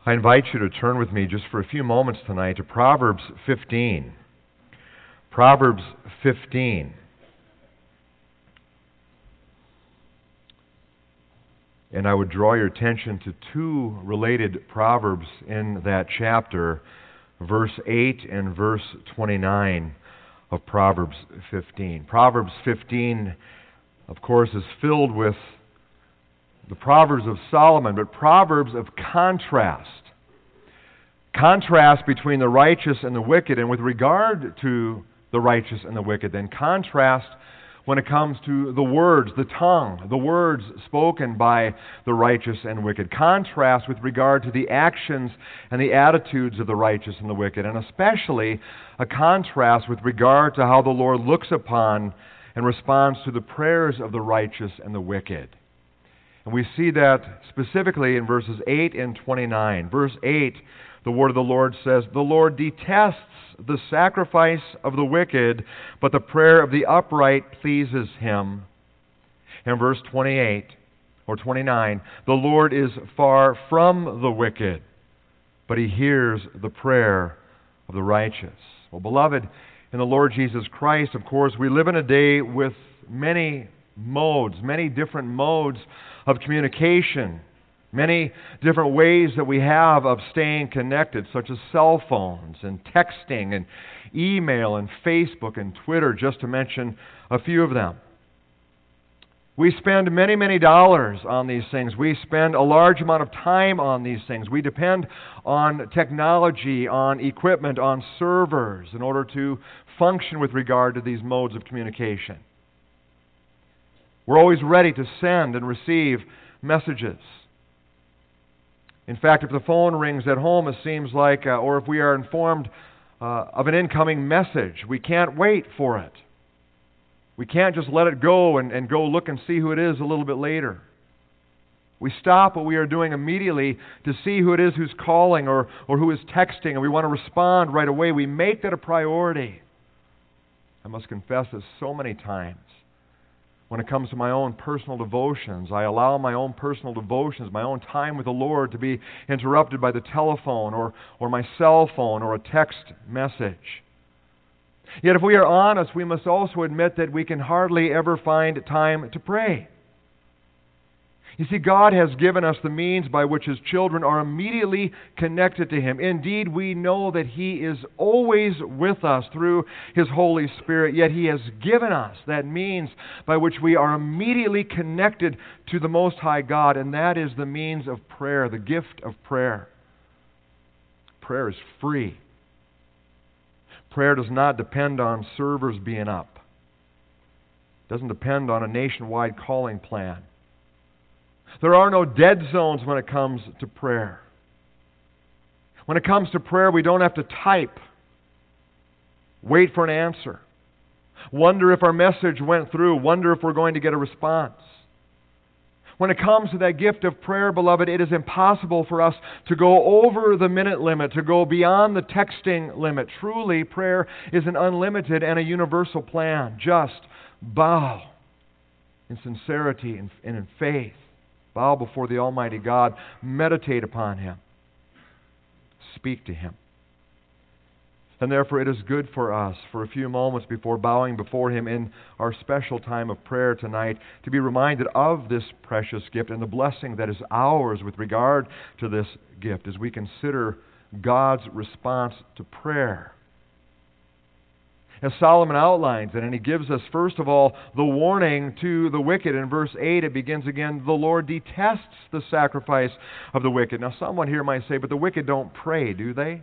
I invite you to turn with me just for a few moments tonight to Proverbs 15. Proverbs 15. And I would draw your attention to two related proverbs in that chapter, verse 8 and verse 29 of Proverbs 15. Proverbs 15, of course, is filled with the Proverbs of Solomon, but Proverbs of contrast. Contrast between the righteous and the wicked, and with regard to the righteous and the wicked, then contrast when it comes to the words, the tongue, the words spoken by the righteous and wicked. Contrast with regard to the actions and the attitudes of the righteous and the wicked, and especially a contrast with regard to how the Lord looks upon and responds to the prayers of the righteous and the wicked. And we see that specifically in verses 8 and 29. Verse 8, the word of the Lord says, "The Lord detests the sacrifice of the wicked, but the prayer of the upright pleases Him." And verse 28 or 29, "The Lord is far from the wicked, but He hears the prayer of the righteous." Well, beloved, in the Lord Jesus Christ, of course, we live in a day with many different modes of communication, many different ways that we have of staying connected, such as cell phones and texting and email and Facebook and Twitter, just to mention a few of them. We spend many, many dollars on these things. We spend a large amount of time on these things. We depend on technology, on equipment, on servers in order to function with regard to these modes of communication. We're always ready to send and receive messages. In fact, if the phone rings at home, it seems like, or if we are informed of an incoming message, we can't wait for it. We can't just let it go and go look and see who it is a little bit later. We stop what we are doing immediately to see who it is who's calling or who is texting, and we want to respond right away. We make that a priority. I must confess that so many times, when it comes to my own personal devotions, I allow my own personal devotions, my own time with the Lord, to be interrupted by the telephone or my cell phone or a text message. Yet if we are honest, we must also admit that we can hardly ever find time to pray. You see, God has given us the means by which His children are immediately connected to Him. Indeed, we know that He is always with us through His Holy Spirit, yet He has given us that means by which we are immediately connected to the Most High God, and that is the means of prayer, the gift of prayer. Prayer is free. Prayer does not depend on servers being up. It doesn't depend on a nationwide calling plan. There are no dead zones when it comes to prayer. When it comes to prayer, we don't have to type, wait for an answer, wonder if our message went through, wonder if we're going to get a response. When it comes to that gift of prayer, beloved, it is impossible for us to go over the minute limit, to go beyond the texting limit. Truly, prayer is an unlimited and a universal plan. Just bow in sincerity and in faith. Bow before the Almighty God. Meditate upon Him. Speak to Him. And therefore it is good for us, for a few moments before bowing before Him in our special time of prayer tonight, to be reminded of this precious gift and the blessing that is ours with regard to this gift as we consider God's response to prayer. As Solomon outlines it, and he gives us, first of all, the warning to the wicked. In verse 8, it begins again, "The Lord detests the sacrifice of the wicked." Now, someone here might say, but the wicked don't pray, do they?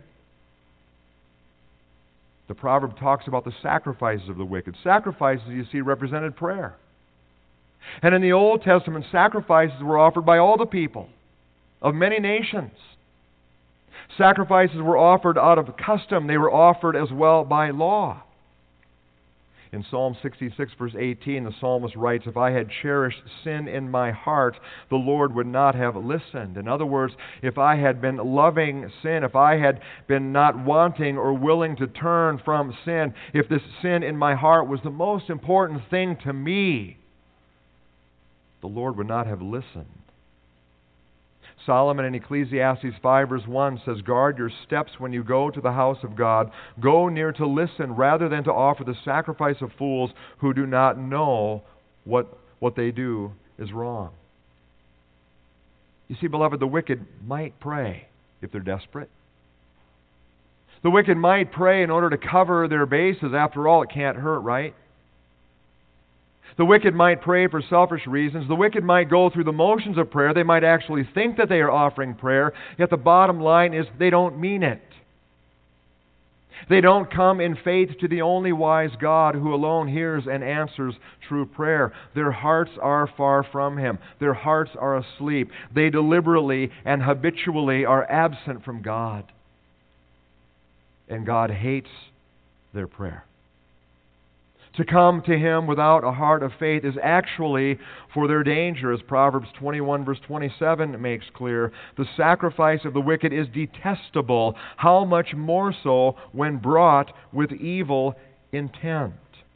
The proverb talks about the sacrifices of the wicked. Sacrifices, you see, represented prayer. And in the Old Testament, sacrifices were offered by all the people of many nations. Sacrifices were offered out of custom. They were offered as well by law. In Psalm 66, verse 18, the psalmist writes, "If I had cherished sin in my heart, the Lord would not have listened." In other words, if I had been loving sin, if I had been not wanting or willing to turn from sin, if this sin in my heart was the most important thing to me, the Lord would not have listened. Solomon in Ecclesiastes 5 verse 1 says, "Guard your steps when you go to the house of God. Go near to listen rather than to offer the sacrifice of fools who do not know what they do is wrong." You see, beloved, the wicked might pray if they're desperate. The wicked might pray in order to cover their bases. After all, it can't hurt, right? The wicked might pray for selfish reasons. The wicked might go through the motions of prayer. They might actually think that they are offering prayer, yet the bottom line is they don't mean it. They don't come in faith to the only wise God who alone hears and answers true prayer. Their hearts are far from Him. Their hearts are asleep. They deliberately and habitually are absent from God. And God hates their prayer. To come to Him without a heart of faith is actually for their danger, as Proverbs 21 verse 27 makes clear. The sacrifice of the wicked is detestable, how much more so when brought with evil intent.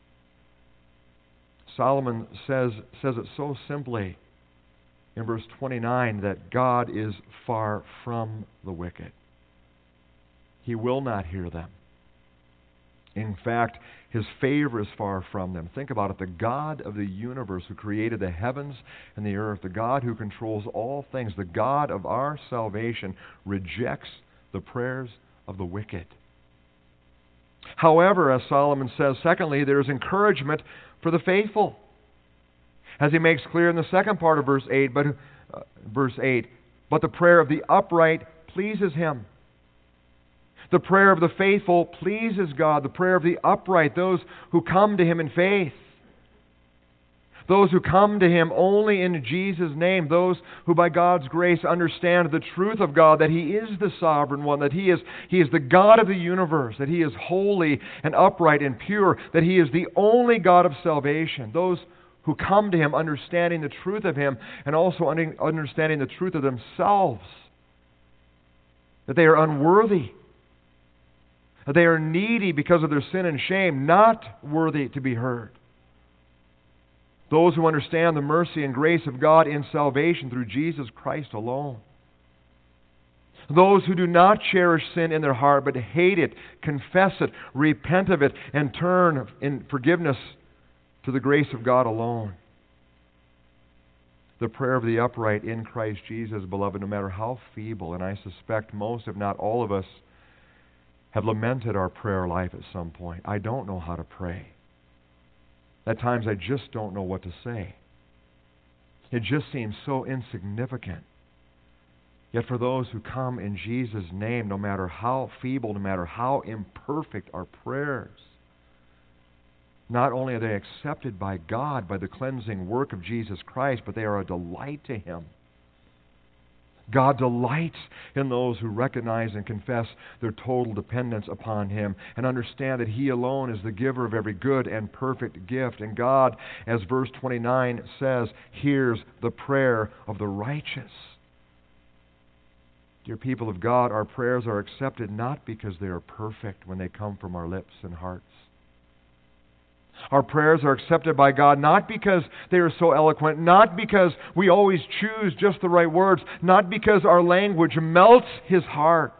Solomon says it so simply in verse 29 that God is far from the wicked. He will not hear them. In fact, His favor is far from them. Think about it. The God of the universe who created the heavens and the earth, the God who controls all things, the God of our salvation, rejects the prayers of the wicked. However, as Solomon says, secondly, there is encouragement for the faithful. As he makes clear in the second part of verse 8, but the prayer of the upright pleases Him. The prayer of the faithful pleases God. The prayer of the upright, those who come to Him in faith. Those who come to Him only in Jesus' name. Those who by God's grace understand the truth of God, that He is the sovereign one, that He is the God of the universe, that He is holy and upright and pure, that He is the only God of salvation. Those who come to Him understanding the truth of Him and also understanding the truth of themselves. That they are unworthy. They are needy because of their sin and shame, not worthy to be heard. Those who understand the mercy and grace of God in salvation through Jesus Christ alone. Those who do not cherish sin in their heart, but hate it, confess it, repent of it, and turn in forgiveness to the grace of God alone. The prayer of the upright in Christ Jesus, beloved, no matter how feeble, and I suspect most, if not all of us, have lamented our prayer life at some point. I don't know how to pray. At times I just don't know what to say. It just seems so insignificant. Yet for those who come in Jesus' name, no matter how feeble, no matter how imperfect our prayers, not only are they accepted by God by the cleansing work of Jesus Christ, but they are a delight to Him. God delights in those who recognize and confess their total dependence upon Him and understand that He alone is the giver of every good and perfect gift. And God, as verse 29 says, hears the prayer of the righteous. Dear people of God, our prayers are accepted not because they are perfect when they come from our lips and hearts. Our prayers are accepted by God not because they are so eloquent, not because we always choose just the right words, not because our language melts His heart.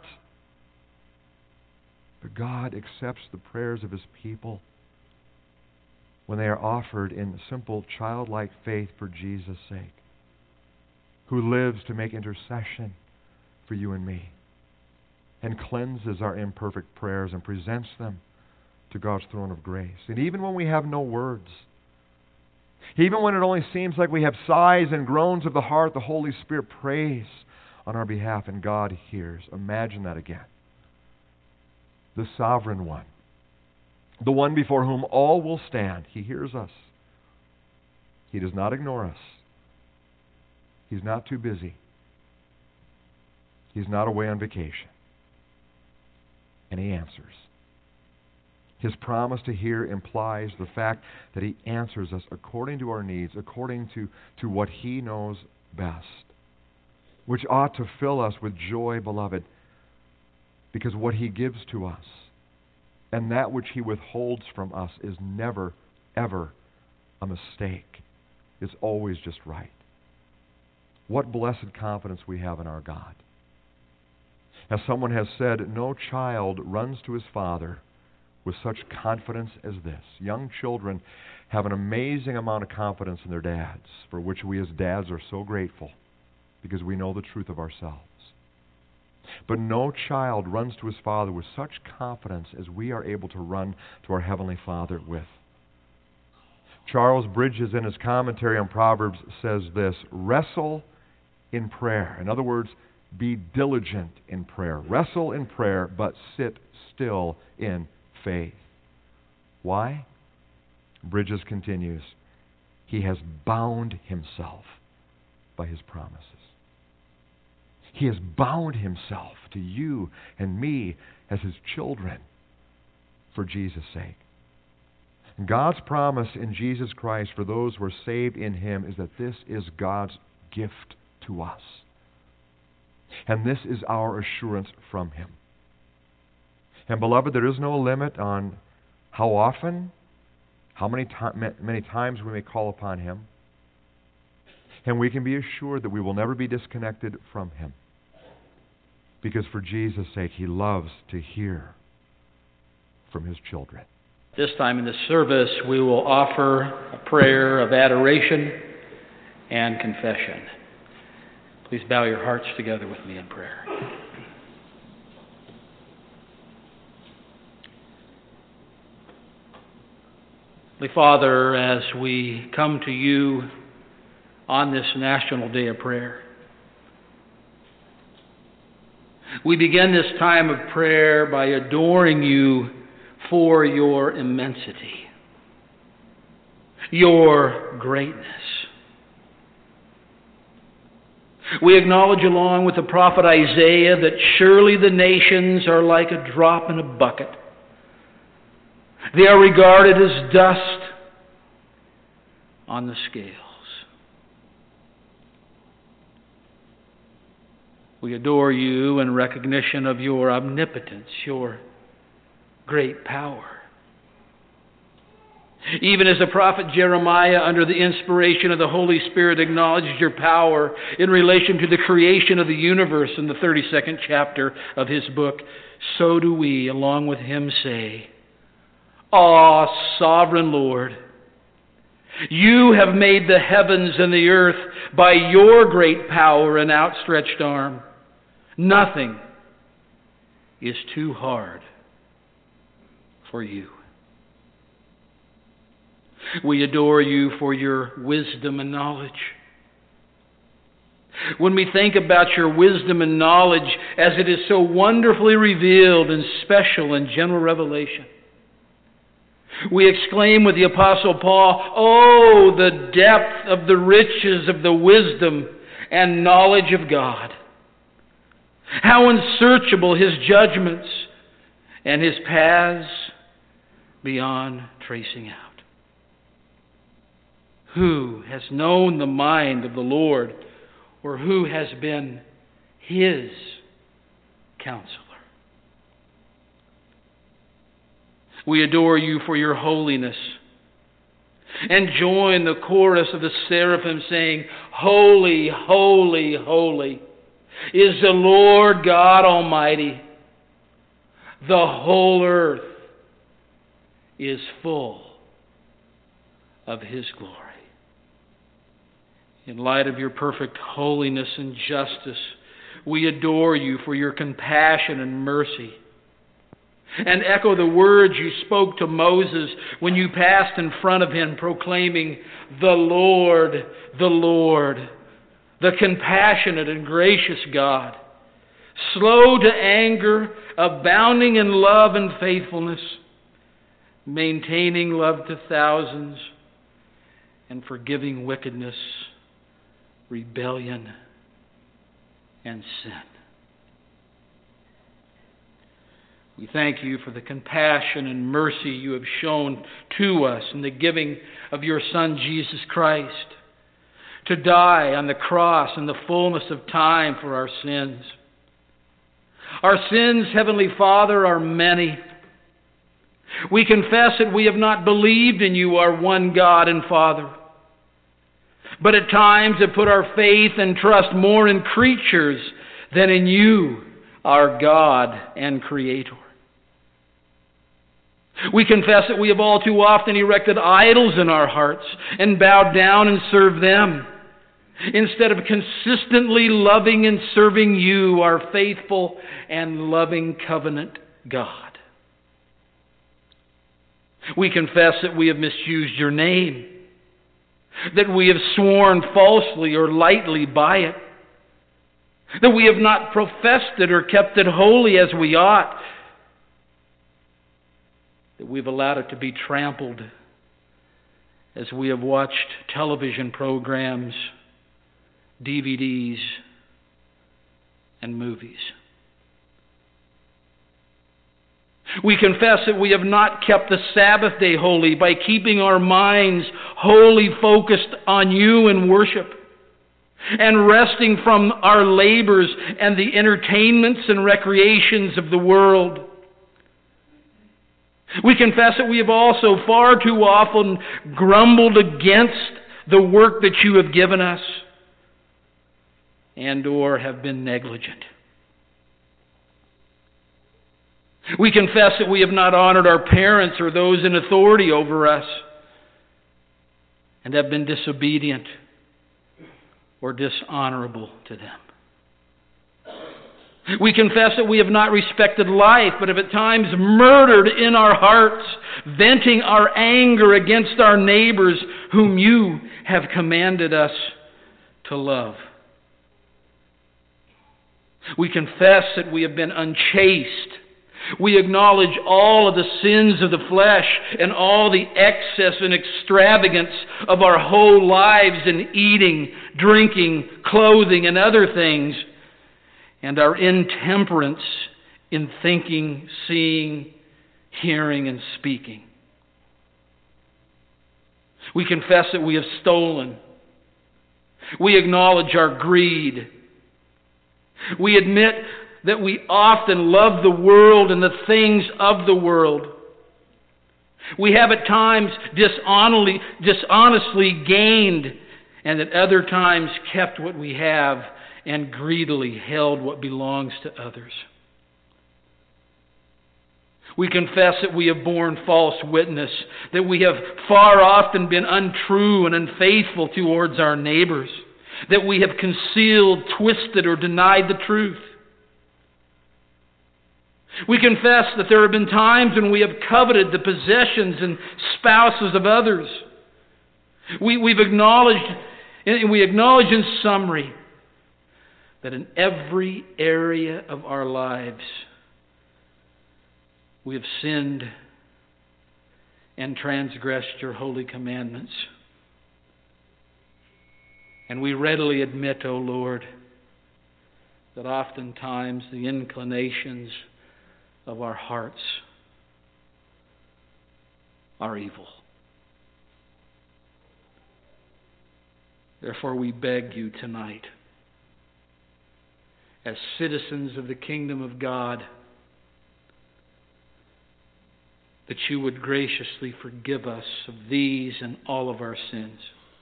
But God accepts the prayers of His people when they are offered in simple childlike faith for Jesus' sake, who lives to make intercession for you and me and cleanses our imperfect prayers and presents them to God's throne of grace. And even when we have no words, even when it only seems like we have sighs and groans of the heart, the Holy Spirit prays on our behalf and God hears. Imagine that again. The sovereign one, the one before whom all will stand, He hears us. He does not ignore us. He's not too busy. He's not away on vacation. And He answers. His promise to hear implies the fact that He answers us according to our needs, according to what He knows best, which ought to fill us with joy, beloved, because what He gives to us and that which He withholds from us is never, ever a mistake. It's always just right. What blessed confidence we have in our God. As someone has said, no child runs to his father with such confidence as this. Young children have an amazing amount of confidence in their dads, for which we as dads are so grateful, because we know the truth of ourselves. But no child runs to his father with such confidence as we are able to run to our Heavenly Father with. Charles Bridges, in his commentary on Proverbs, says this: wrestle in prayer. In other words, be diligent in prayer. Wrestle in prayer, but sit still in faith. Why? Bridges continues, he has bound himself by his promises. He has bound himself to you and me as his children for Jesus' sake. God's promise in Jesus Christ for those who are saved in him is that this is God's gift to us. And this is our assurance from him. And beloved, there is no limit on how often, how many times we may call upon him. And we can be assured that we will never be disconnected from him. Because for Jesus' sake, he loves to hear from his children. This time in the service, we will offer a prayer of adoration and confession. Please bow your hearts together with me in prayer. Holy Father, as we come to you on this National Day of Prayer, we begin this time of prayer by adoring you for your immensity, your greatness. We acknowledge along with the prophet Isaiah that surely the nations are like a drop in a bucket. They are regarded as dust on the scales. We adore you in recognition of your omnipotence, your great power. Even as the prophet Jeremiah, under the inspiration of the Holy Spirit, acknowledged your power in relation to the creation of the universe in the 32nd chapter of his book, so do we, along with him, say, "Ah, sovereign Lord, you have made the heavens and the earth by your great power and outstretched arm. Nothing is too hard for you." We adore you for your wisdom and knowledge. When we think about your wisdom and knowledge as it is so wonderfully revealed in special and general revelation, we exclaim with the Apostle Paul, "Oh, the depth of the riches of the wisdom and knowledge of God! How unsearchable his judgments and his paths beyond tracing out. Who has known the mind of the Lord, or who has been his counselor?" We adore you for your holiness and join the chorus of the seraphim saying, "Holy, holy, holy is the Lord God Almighty. The whole earth is full of his glory." In light of your perfect holiness and justice, we adore you for your compassion and mercy, and echo the words you spoke to Moses when you passed in front of him, proclaiming, the Lord, the compassionate and gracious God, slow to anger, abounding in love and faithfulness, maintaining love to thousands, and forgiving wickedness, rebellion, and sin. We thank you for the compassion and mercy you have shown to us in the giving of your Son, Jesus Christ, to die on the cross in the fullness of time for our sins. Our sins, Heavenly Father, are many. We confess that we have not believed in you, our one God and Father. but at times have put our faith and trust more in creatures than in you, our God and Creator. We confess that we have all too often erected idols in our hearts and bowed down and served them, instead of consistently loving and serving you, our faithful and loving covenant God. We confess that we have misused your name, that we have sworn falsely or lightly by it, that we have not professed it or kept it holy as we ought, that we've allowed it to be trampled as we have watched television programs, DVDs, and movies. We confess that we have not kept the Sabbath day holy by keeping our minds wholly focused on you in worship and resting from our labors and the entertainments and recreations of the world. We confess that we have also far too often grumbled against the work that you have given us and or have been negligent. We confess that we have not honored our parents or those in authority over us and have been disobedient or dishonorable to them. We confess that we have not respected life, but have at times murdered in our hearts, venting our anger against our neighbors whom you have commanded us to love. We confess that we have been unchaste. We acknowledge all of the sins of the flesh and all the excess and extravagance of our whole lives in eating, drinking, clothing, and other things, and our intemperance in thinking, seeing, hearing, and speaking. We confess that we have stolen. We acknowledge our greed. We admit that we often love the world and the things of the world. We have at times dishonestly gained, and at other times kept what we have and greedily held what belongs to others. We confess that we have borne false witness, that we have far often been untrue and unfaithful towards our neighbors, that we have concealed, twisted, or denied the truth. We confess that there have been times when we have coveted the possessions and spouses of others. We acknowledge in summary that in every area of our lives we have sinned and transgressed your holy commandments. And we readily admit, O Lord, that oftentimes the inclinations of our hearts are evil. Therefore we beg you tonight, as citizens of the kingdom of God, that you would graciously forgive us of these and all of our sins.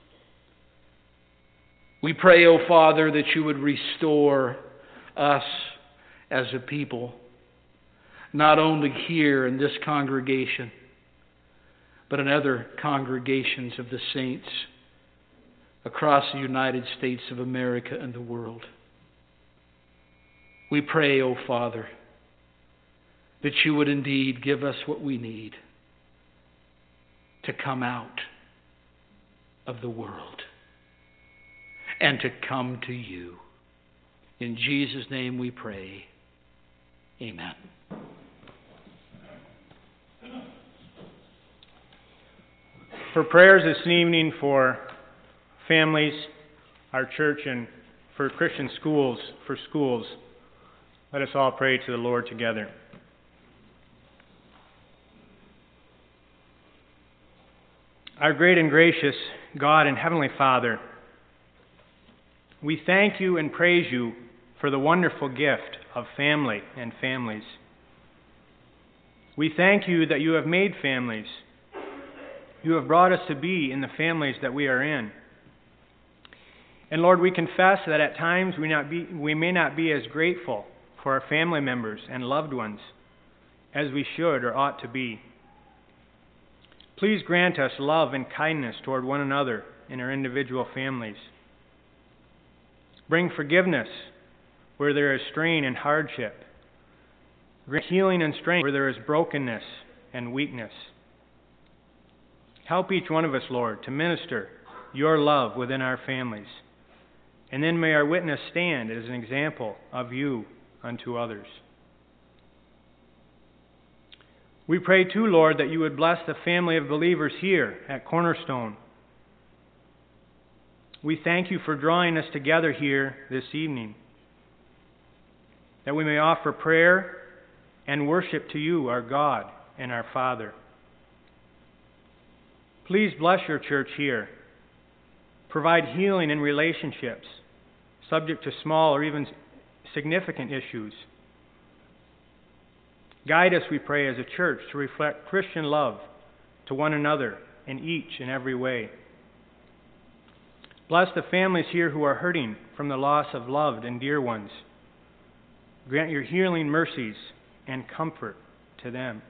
We pray, O Father, that you would restore us as a people, not only here in this congregation, but in other congregations of the saints across the United States of America and the world. We pray, O Father, that you would indeed give us what we need to come out of the world and to come to you. In Jesus' name we pray. Amen. For prayers this evening for families, our church, and for Christian schools, let us all pray to the Lord together. Our great and gracious God and Heavenly Father, we thank you and praise you for the wonderful gift of family and families. We thank you that you have made families. You have brought us to be in the families that we are in. And Lord, we confess that at times we may not be as grateful for our family members and loved ones as we should or ought to be. Please grant us love and kindness toward one another in our individual families. Bring forgiveness where there is strain and hardship. Grant healing and strength where there is brokenness and weakness. Help each one of us, Lord, to minister your love within our families. And then may our witness stand as an example of you unto others. We pray too, Lord, that you would bless the family of believers here at Cornerstone. We thank you for drawing us together here this evening, that we may offer prayer and worship to you, our God and our Father. Please bless your church here. Provide healing in relationships, subject to small or even significant issues. Guide us, we pray, as a church to reflect Christian love to one another in each and every way. Bless the families here who are hurting from the loss of loved and dear ones. Grant your healing mercies and comfort to them.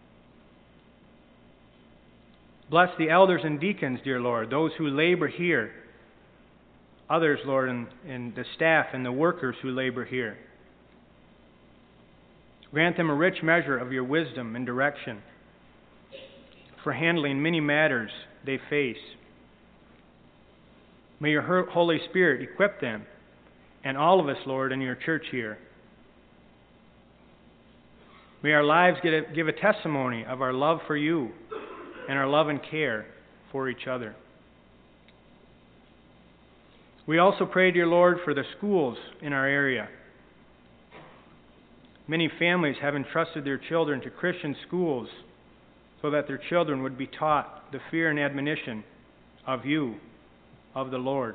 Bless the elders and deacons, dear Lord, those who labor here. Others, Lord, and the staff and the workers who labor here. Grant them a rich measure of your wisdom and direction for handling many matters they face. May your Holy Spirit equip them and all of us, Lord, in your church here. May our lives give a testimony of our love for you and our love and care for each other. We also pray, dear Lord, for the schools in our area. Many families have entrusted their children to Christian schools so that their children would be taught the fear and admonition of you, of the Lord.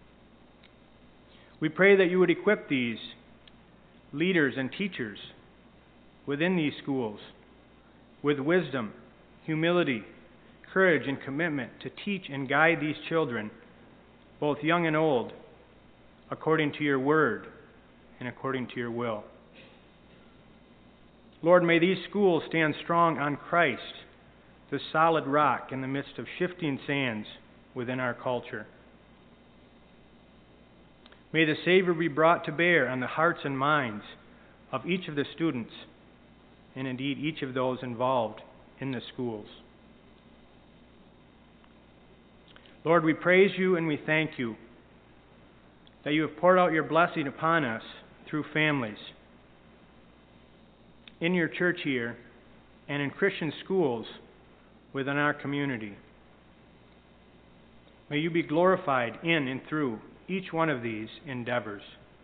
We pray that you would equip these leaders and teachers within these schools with wisdom, humility, courage, and commitment to teach and guide these children, both young and old, according to your word and according to your will. Lord, may these schools stand strong on Christ, the solid rock in the midst of shifting sands within our culture. May the Savior be brought to bear on the hearts and minds of each of the students, and indeed each of those involved in the schools. Lord, we praise you and we thank you that you have poured out your blessing upon us through families, in your church here, and in Christian schools within our community. May you be glorified in and through each one of these endeavors.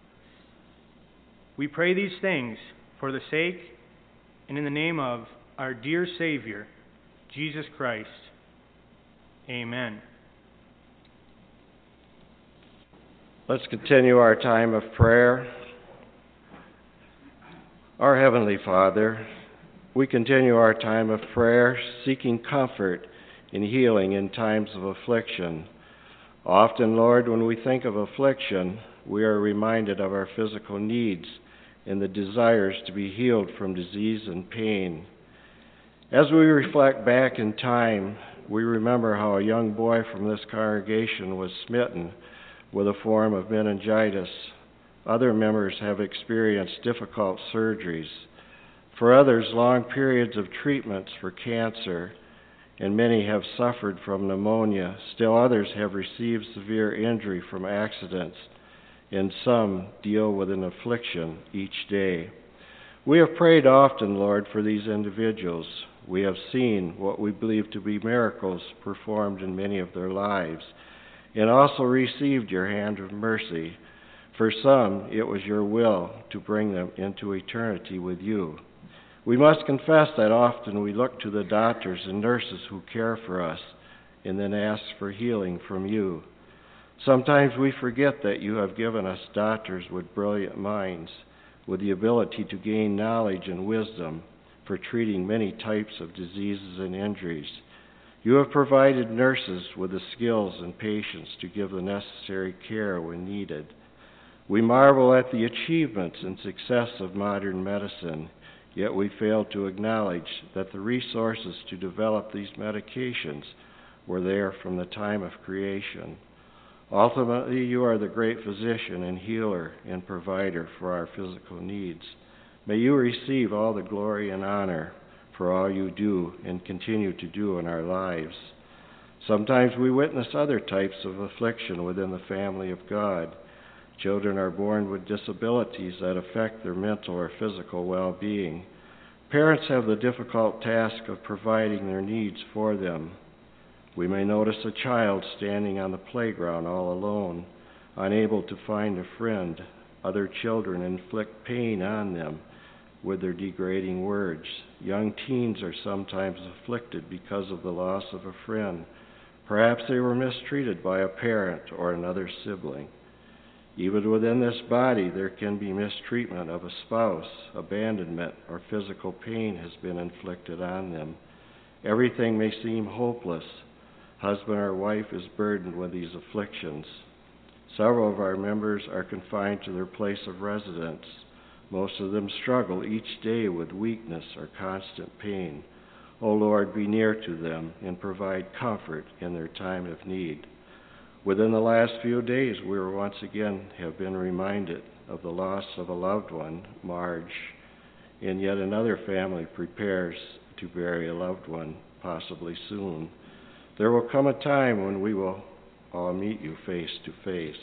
We pray these things for the sake and in the name of our dear Savior, Jesus Christ. Amen. Let's continue our time of prayer. Our Heavenly Father, we continue our time of prayer seeking comfort and healing in times of affliction. Often, Lord, when we think of affliction, we are reminded of our physical needs and the desires to be healed from disease and pain. As we reflect back in time, we remember how a young boy from this congregation was smitten with a form of meningitis. Other members have experienced difficult surgeries. For others, long periods of treatments for cancer, and many have suffered from pneumonia. Still others have received severe injury from accidents, and some deal with an affliction each day. We have prayed often, Lord, for these individuals. We have seen what we believe to be miracles performed in many of their lives, and also received your hand of mercy. For some, it was your will to bring them into eternity with you. We must confess that often we look to the doctors and nurses who care for us and then ask for healing from you. Sometimes we forget that you have given us doctors with brilliant minds, with the ability to gain knowledge and wisdom for treating many types of diseases and injuries. You have provided nurses with the skills and patience to give the necessary care when needed. We marvel at the achievements and success of modern medicine, yet we fail to acknowledge that the resources to develop these medications were there from the time of creation. Ultimately, you are the great physician and healer and provider for our physical needs. May you receive all the glory and honor for all you do and continue to do in our lives. Sometimes we witness other types of affliction within the family of God. Children are born with disabilities that affect their mental or physical well-being. Parents have the difficult task of providing their needs for them. We may notice a child standing on the playground all alone, unable to find a friend. Other children inflict pain on them with their degrading words. Young teens are sometimes afflicted because of the loss of a friend. Perhaps they were mistreated by a parent or another sibling. Even within this body, there can be mistreatment of a spouse, abandonment, or physical pain has been inflicted on them. Everything may seem hopeless. Husband or wife is burdened with these afflictions. Several of our members are confined to their place of residence. Most of them struggle each day with weakness or constant pain. O Lord, be near to them and provide comfort in their time of need. Within the last few days, we once again have been reminded of the loss of a loved one, Marge, and yet another family prepares to bury a loved one, possibly soon. There will come a time when we will all meet you face to face.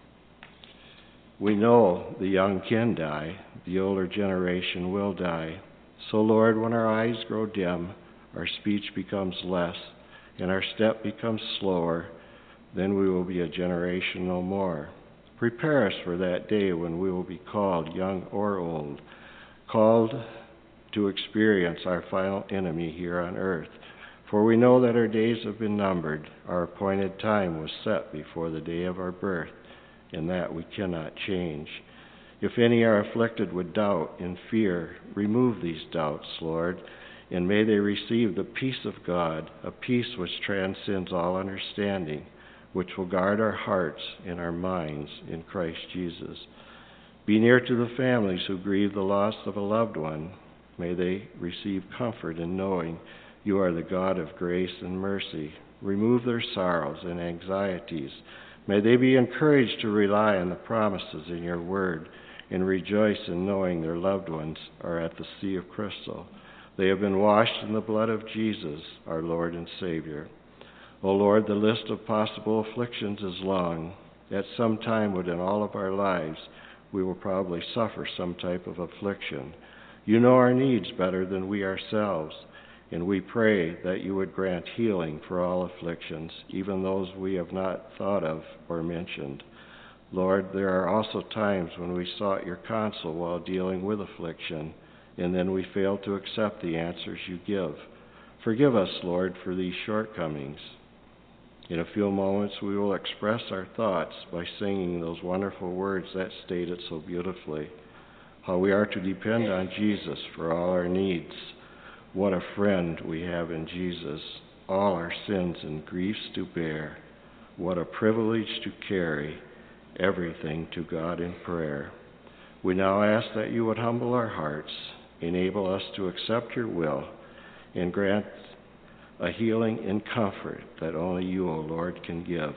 We know the young can die, the older generation will die. So, Lord, when our eyes grow dim, our speech becomes less, and our step becomes slower, then we will be a generation no more. Prepare us for that day when we will be called, young or old, called to experience our final enemy here on earth. For we know that our days have been numbered. Our appointed time was set before the day of our birth, and that we cannot change. If any are afflicted with doubt and fear, remove these doubts, Lord, and may they receive the peace of God, a peace which transcends all understanding, which will guard our hearts and our minds in Christ Jesus. Be near to the families who grieve the loss of a loved one. May they receive comfort in knowing you are the God of grace and mercy. Remove their sorrows and anxieties. May they be encouraged to rely on the promises in your word and rejoice in knowing their loved ones are at the sea of crystal. They have been washed in the blood of Jesus, our Lord and Savior. O Lord, the list of possible afflictions is long. At some time within all of our lives, we will probably suffer some type of affliction. You know our needs better than we ourselves, and we pray that you would grant healing for all afflictions, even those we have not thought of or mentioned. Lord, there are also times when we sought your counsel while dealing with affliction, and then we fail to accept the answers you give. Forgive us, Lord, for these shortcomings. In a few moments, we will express our thoughts by singing those wonderful words that state it so beautifully, how we are to depend on Jesus for all our needs. What a friend we have in Jesus, all our sins and griefs to bear. What a privilege to carry everything to God in prayer. We now ask that you would humble our hearts, enable us to accept your will, and grant a healing and comfort that only you, O Lord, can give.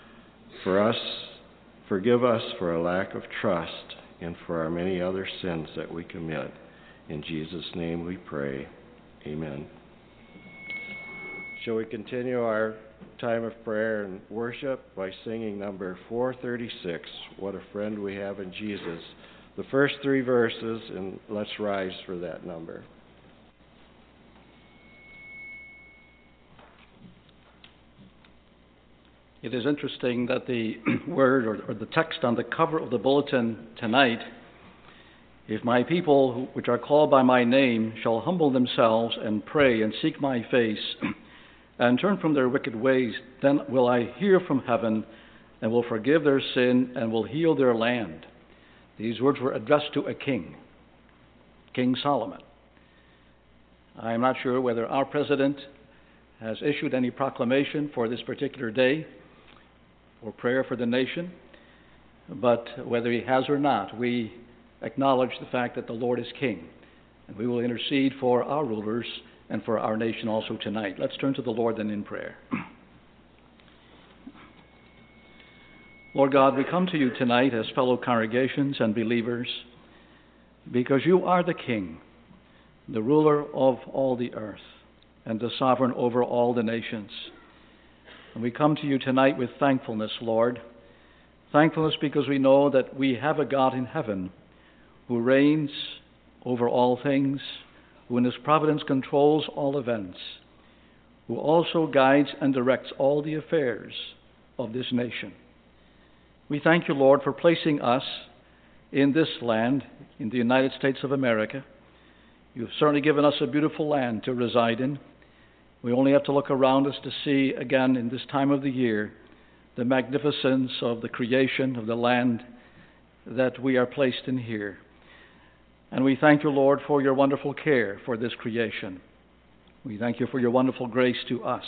Forgive us for a lack of trust and for our many other sins that we commit. In Jesus' name we pray. Amen. Shall we continue our time of prayer and worship by singing number 436, What a Friend We Have in Jesus. The first three verses, and let's rise for that number. It is interesting that the word or the text on the cover of the bulletin tonight, if my people, which are called by my name, shall humble themselves and pray and seek my face and turn from their wicked ways, then will I hear from heaven and will forgive their sin and will heal their land. These words were addressed to a king, King Solomon. I am not sure whether our president has issued any proclamation for this particular day or prayer for the nation. But whether he has or not, we acknowledge the fact that the Lord is King. And we will intercede for our rulers and for our nation also tonight. Let's turn to the Lord then in prayer. Lord God, we come to you tonight as fellow congregations and believers because you are the King, the ruler of all the earth, and the sovereign over all the nations. And we come to you tonight with thankfulness, Lord. Thankfulness because we know that we have a God in heaven who reigns over all things, who in his providence controls all events, who also guides and directs all the affairs of this nation. We thank you, Lord, for placing us in this land, in the United States of America. You've certainly given us a beautiful land to reside in. We only have to look around us to see, again, in this time of the year, the magnificence of the creation of the land that we are placed in here. And we thank you, Lord, for your wonderful care for this creation. We thank you for your wonderful grace to us.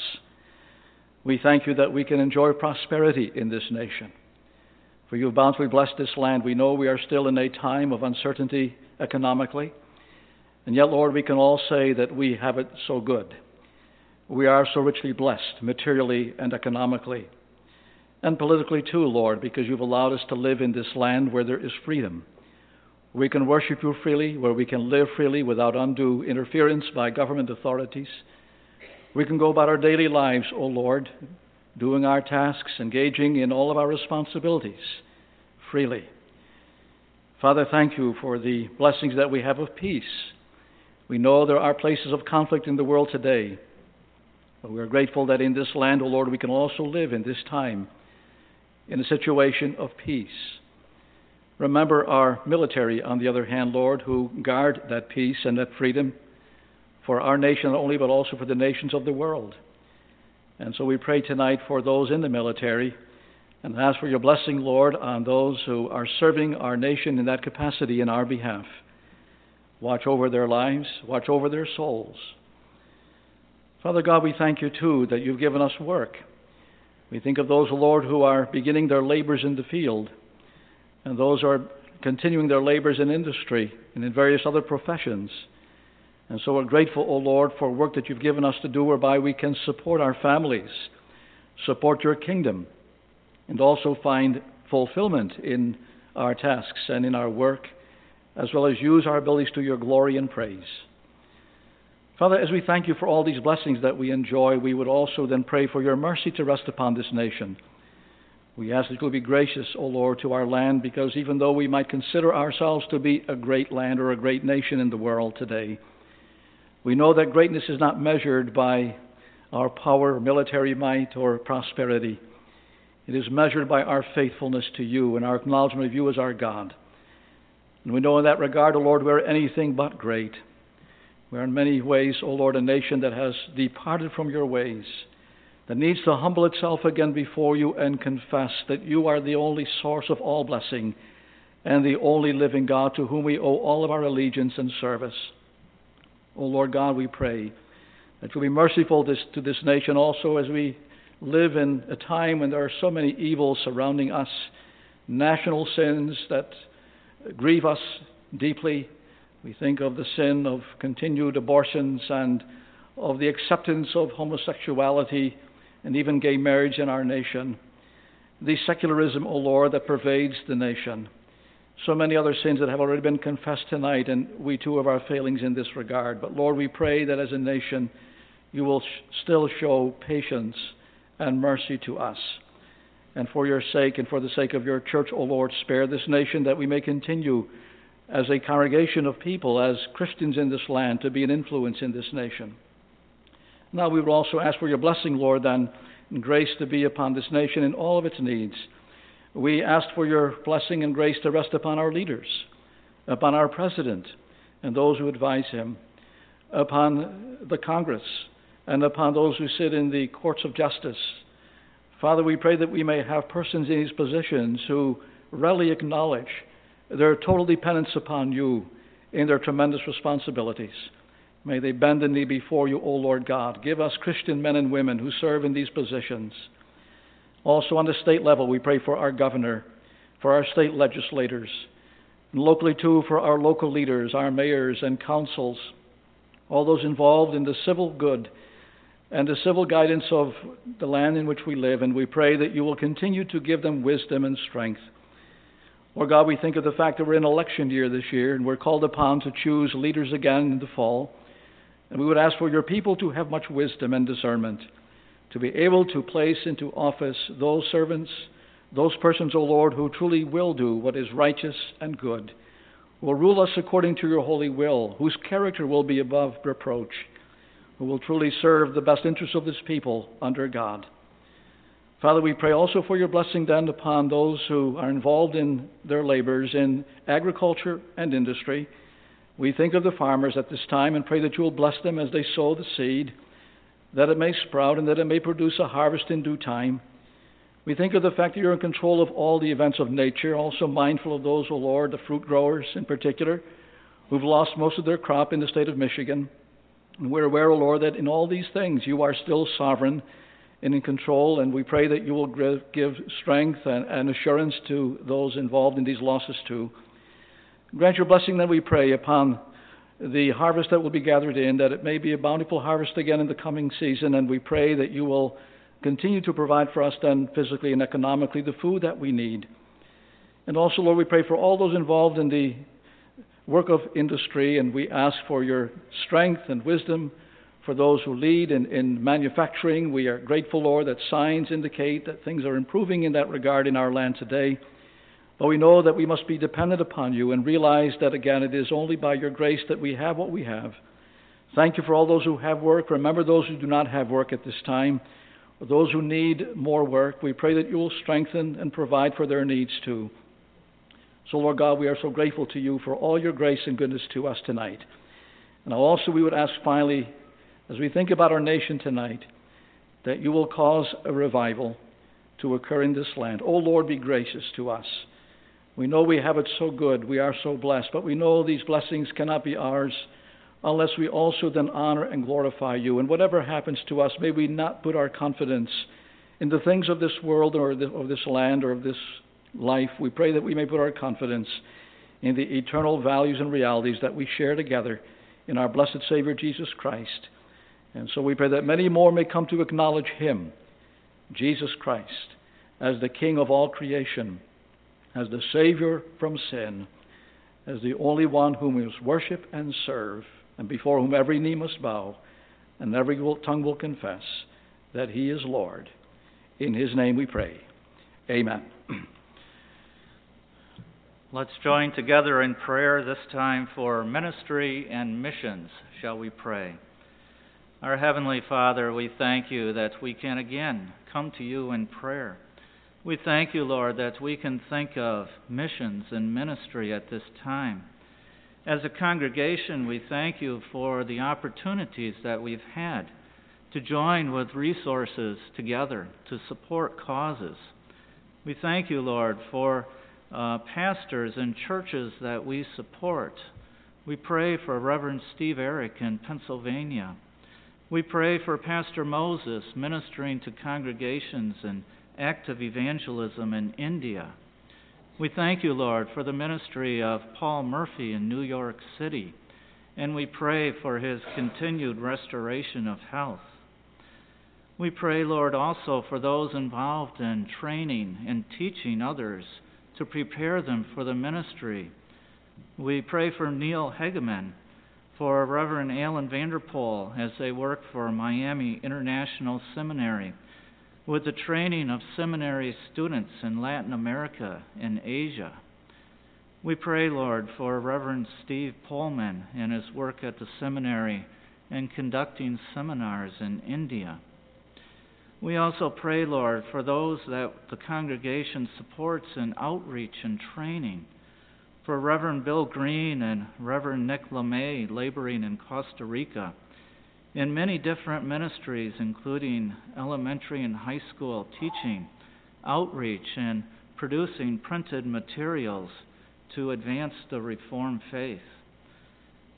We thank you that we can enjoy prosperity in this nation. For you have bountifully blessed this land. We know we are still in a time of uncertainty economically. And yet, Lord, we can all say that we have it so good. We are so richly blessed, materially and economically. And politically too, Lord, because you've allowed us to live in this land where there is freedom. We can worship you freely, where we can live freely without undue interference by government authorities. We can go about our daily lives, O Lord, doing our tasks, engaging in all of our responsibilities freely. Father, thank you for the blessings that we have of peace. We know there are places of conflict in the world today, but we are grateful that in this land, O Lord, we can also live in this time in a situation of peace. Remember our military, on the other hand, Lord, who guard that peace and that freedom for our nation not only, but also for the nations of the world. And so we pray tonight for those in the military and ask for your blessing, Lord, on those who are serving our nation in that capacity in our behalf. Watch over their lives, watch over their souls. Father God, we thank you too that you've given us work. We think of those, Lord, who are beginning their labors in the field, and those who are continuing their labors in industry and in various other professions. And so we're grateful, O Lord, for work that you've given us to do whereby we can support our families, support your kingdom, and also find fulfillment in our tasks and in our work, as well as use our abilities to your glory and praise. Father, as we thank you for all these blessings that we enjoy, we would also then pray for your mercy to rest upon this nation. We ask that you will be gracious, O Lord, to our land, because even though we might consider ourselves to be a great land or a great nation in the world today, we know that greatness is not measured by our power, military might, or prosperity. It is measured by our faithfulness to you and our acknowledgement of you as our God. And we know in that regard, O Lord, we are anything but great. We are in many ways, O Lord, a nation that has departed from your ways, that needs to humble itself again before you and confess that you are the only source of all blessing and the only living God to whom we owe all of our allegiance and service. O Lord God, we pray that you'll be merciful to this nation also as we live in a time when there are so many evils surrounding us, national sins that grieve us deeply. We think of the sin of continued abortions and of the acceptance of homosexuality and even gay marriage in our nation. The secularism, O Lord, that pervades the nation. So many other sins that have already been confessed tonight, and we too have our failings in this regard. But Lord, we pray that as a nation you will still show patience and mercy to us. And for your sake and for the sake of your church, O Lord, spare this nation that we may continue as a congregation of people, as Christians in this land, to be an influence in this nation. Now we would also ask for your blessing, Lord, then, and grace to be upon this nation in all of its needs. We ask for your blessing and grace to rest upon our leaders, upon our president and those who advise him, upon the Congress, and upon those who sit in the courts of justice. Father, we pray that we may have persons in these positions who readily acknowledge their total dependence upon you in their tremendous responsibilities. May they bend the knee before you, O Lord God. Give us Christian men and women who serve in these positions. Also on the state level, we pray for our governor, for our state legislators, and locally too for our local leaders, our mayors and councils, all those involved in the civil good and the civil guidance of the land in which we live, and we pray that you will continue to give them wisdom and strength. Lord God, we think of the fact that we're in election year this year, and we're called upon to choose leaders again in the fall. And we would ask for your people to have much wisdom and discernment, to be able to place into office those servants, those persons, O Lord, who truly will do what is righteous and good, who will rule us according to your holy will, whose character will be above reproach, who will truly serve the best interests of this people under God. Father, we pray also for your blessing then upon those who are involved in their labors in agriculture and industry. We think of the farmers at this time and pray that you will bless them as they sow the seed, that it may sprout and that it may produce a harvest in due time. We think of the fact that you're in control of all the events of nature, also mindful of those, O Lord, the fruit growers in particular, who've lost most of their crop in the state of Michigan. And we're aware, O Lord, that in all these things you are still sovereign and in control, and we pray that you will give strength and assurance to those involved in these losses too. Grant your blessing, then, we pray, upon the harvest that will be gathered in, that it may be a bountiful harvest again in the coming season, and we pray that you will continue to provide for us then physically and economically the food that we need. And also, Lord, we pray for all those involved in the work of industry, and we ask for your strength and wisdom for those who lead in manufacturing. We are grateful, Lord, that signs indicate that things are improving in that regard in our land today. But we know that we must be dependent upon you and realize that, again, it is only by your grace that we have what we have. Thank you for all those who have work. Remember those who do not have work at this time, or those who need more work. We pray that you will strengthen and provide for their needs too. So, Lord God, we are so grateful to you for all your grace and goodness to us tonight. And also we would ask finally, as we think about our nation tonight, that you will cause a revival to occur in this land. Oh, Lord, be gracious to us. We know we have it so good, we are so blessed, but we know these blessings cannot be ours unless we also then honor and glorify you. And whatever happens to us, may we not put our confidence in the things of this world or of this land or of this life. We pray that we may put our confidence in the eternal values and realities that we share together in our blessed Savior Jesus Christ. And so we pray that many more may come to acknowledge him, Jesus Christ, as the King of all creation, as the Savior from sin, as the only one whom we must worship and serve, and before whom every knee must bow, and every tongue will confess that he is Lord. In his name we pray. Amen. Let's join together in prayer, this time for ministry and missions. Shall we pray? Our Heavenly Father, we thank you that we can again come to you in prayer. We thank you, Lord, that we can think of missions and ministry at this time. As a congregation, we thank you for the opportunities that we've had to join with resources together to support causes. We thank you, Lord, for pastors and churches that we support. We pray for Reverend Steve Eric in Pennsylvania. We pray for Pastor Moses ministering to congregations and active evangelism in India. We thank you, Lord, for the ministry of Paul Murphy in New York City, and we pray for his continued restoration of health. We pray, Lord, also for those involved in training and teaching others to prepare them for the ministry. We pray for Neil Hegeman, for Reverend Alan Vanderpool as they work for Miami International Seminary with the training of seminary students in Latin America and Asia. We pray, Lord, for Reverend Steve Pullman and his work at the seminary and conducting seminars in India. We also pray, Lord, for those that the congregation supports in outreach and training, for Reverend Bill Green and Reverend Nick LeMay laboring in Costa Rica, in many different ministries, including elementary and high school teaching, outreach, and producing printed materials to advance the Reformed faith.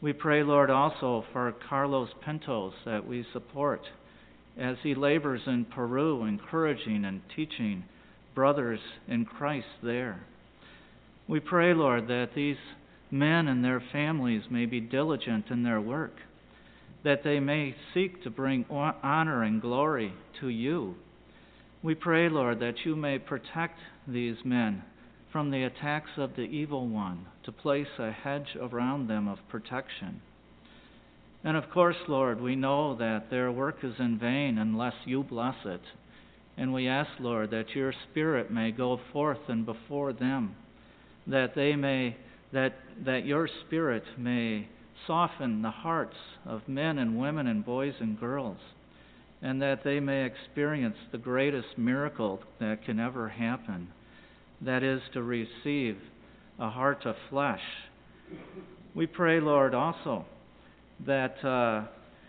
We pray, Lord, also for Carlos Pintos that we support as he labors in Peru, encouraging and teaching brothers in Christ there. We pray, Lord, that these men and their families may be diligent in their work, that they may seek to bring honor and glory to you. We pray, Lord, that you may protect these men from the attacks of the evil one, to place a hedge around them of protection. And of course, Lord, we know that their work is in vain unless you bless it. And we ask, Lord, that your Spirit may go forth and before them, that your Spirit may soften the hearts of men and women and boys and girls, and that they may experience the greatest miracle that can ever happen, that is to receive a heart of flesh. We pray, Lord, also that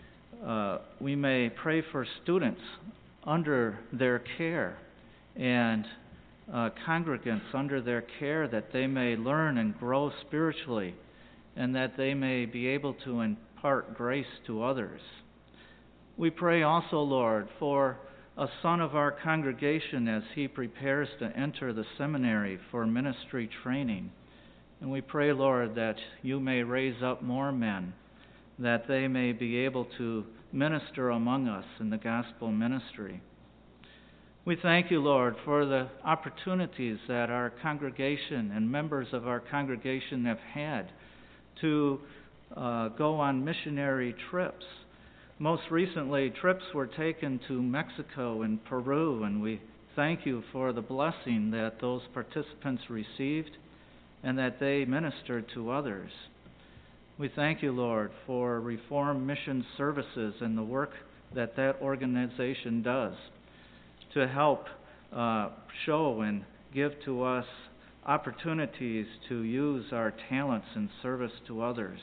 we may pray for students under their care and congregants under their care, that they may learn and grow spiritually, and that they may be able to impart grace to others. We pray also, Lord, for a son of our congregation as he prepares to enter the seminary for ministry training. And we pray, Lord, that you may raise up more men, that they may be able to minister among us in the gospel ministry. We thank you, Lord, for the opportunities that our congregation and members of our congregation have had to go on missionary trips. Most recently, trips were taken to Mexico and Peru, and we thank you for the blessing that those participants received and that they ministered to others. We thank you, Lord, for Reformed Mission Services and the work that organization does to help show and give to us opportunities to use our talents in service to others.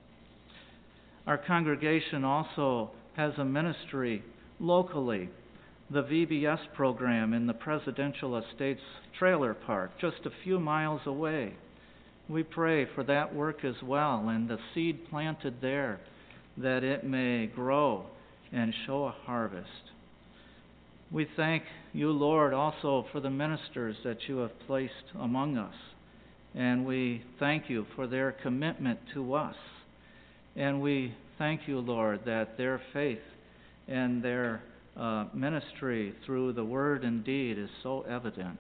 Our congregation also has a ministry locally, the VBS program in the Presidential Estates Trailer Park, just a few miles away. We pray for that work as well, and the seed planted there, that it may grow and show a harvest. We thank you, Lord, also for the ministers that you have placed among us, and we thank you for their commitment to us. And we thank you, Lord, that their faith and their ministry through the word and deed is so evident.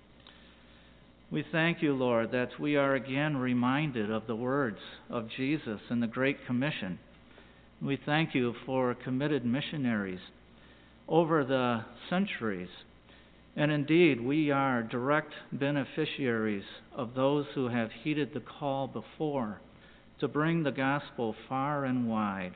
We thank you, Lord, that we are again reminded of the words of Jesus in the Great Commission. We thank you for committed missionaries over the centuries. And indeed, we are direct beneficiaries of those who have heeded the call before to bring the gospel far and wide.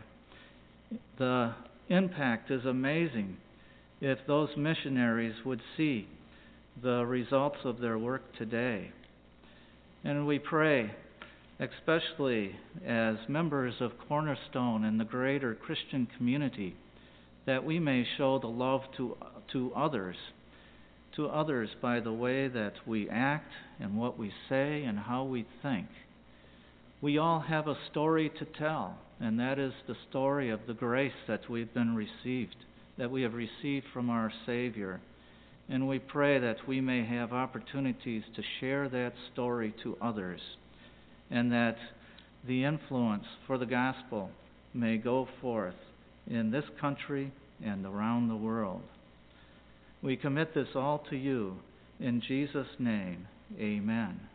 The impact is amazing if those missionaries would see the results of their work today. And we pray, especially as members of Cornerstone and the greater Christian community, that we may show the love to others by the way that we act and what we say and how we think. We all have a story to tell, and that is the story of the grace that we have received from our Savior. And we pray that we may have opportunities to share that story to others, and that the influence for the gospel may go forth in this country and around the world. We commit this all to you. In Jesus' name, amen.